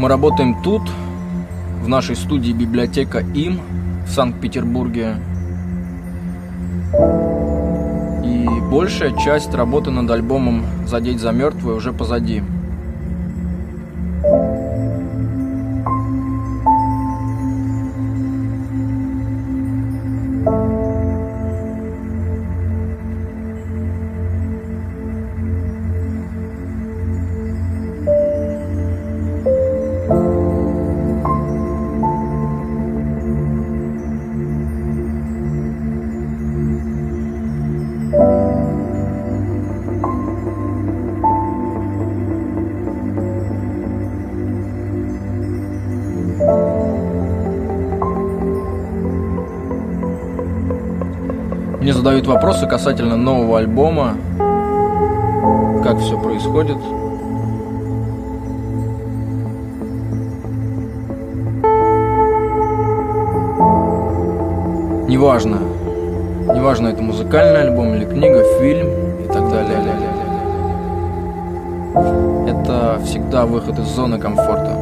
Мы работаем тут, в нашей студии «Библиотека ИМ» в Санкт-Петербурге. И большая часть работы над альбомом «Задеть за мертвое» уже позади. Мне задают вопросы касательно нового альбома, как все происходит. Неважно, это музыкальный альбом или книга, фильм и так далее. Это всегда выход из зоны комфорта.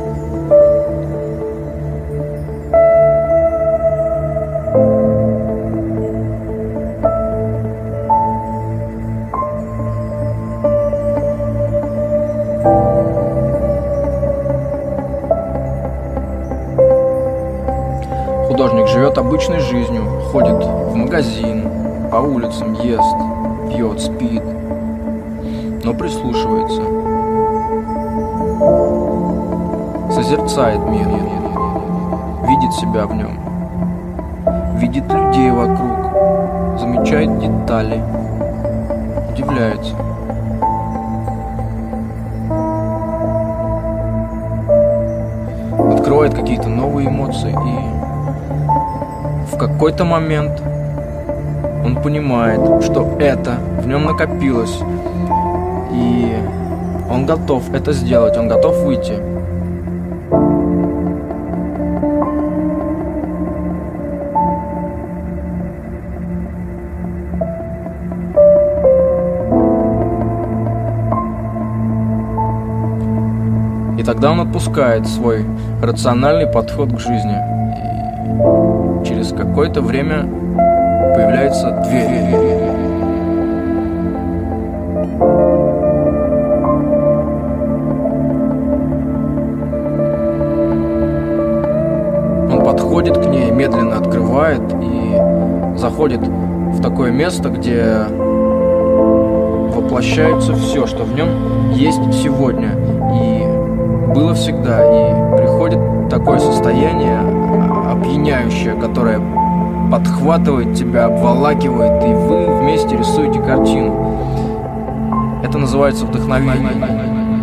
Художник живет обычной жизнью, ходит в магазин, по улицам, ест, пьет, спит, но прислушивается, созерцает мир, видит себя в нем, видит людей вокруг, замечает детали, удивляется. Открывает какие-то новые эмоции, и в какой-то момент он понимает, что это в нем накопилось, и он готов это сделать, он готов выйти. И тогда он отпускает свой рациональный подход к жизни. И через какое-то время появляется дверь. Он подходит к ней, медленно открывает и заходит в такое место, где воплощается все, что в нем есть сегодня и было всегда. И приходит такое состояние опьяняющее, которое подхватывает тебя, обволакивает, и вы вместе рисуете картину. Это называется вдохновение.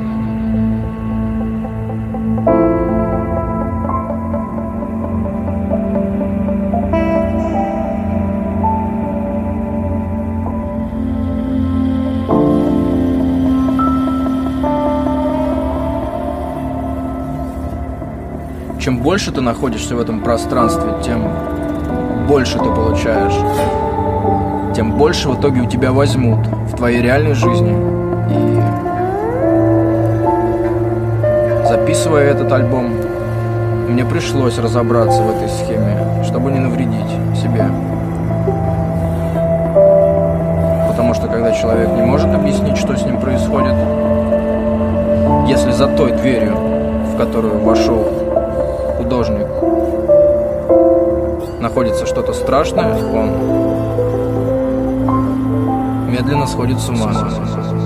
Чем больше ты находишься в этом пространстве, тем больше ты получаешь, тем больше в итоге у тебя возьмут в твоей реальной жизни. И записывая этот альбом, мне пришлось разобраться в этой схеме, чтобы не навредить себе. Потому что когда человек не может объяснить, что с ним происходит, если за той дверью, в которую вошел художник, находится что-то страшное, он медленно сходит с ума.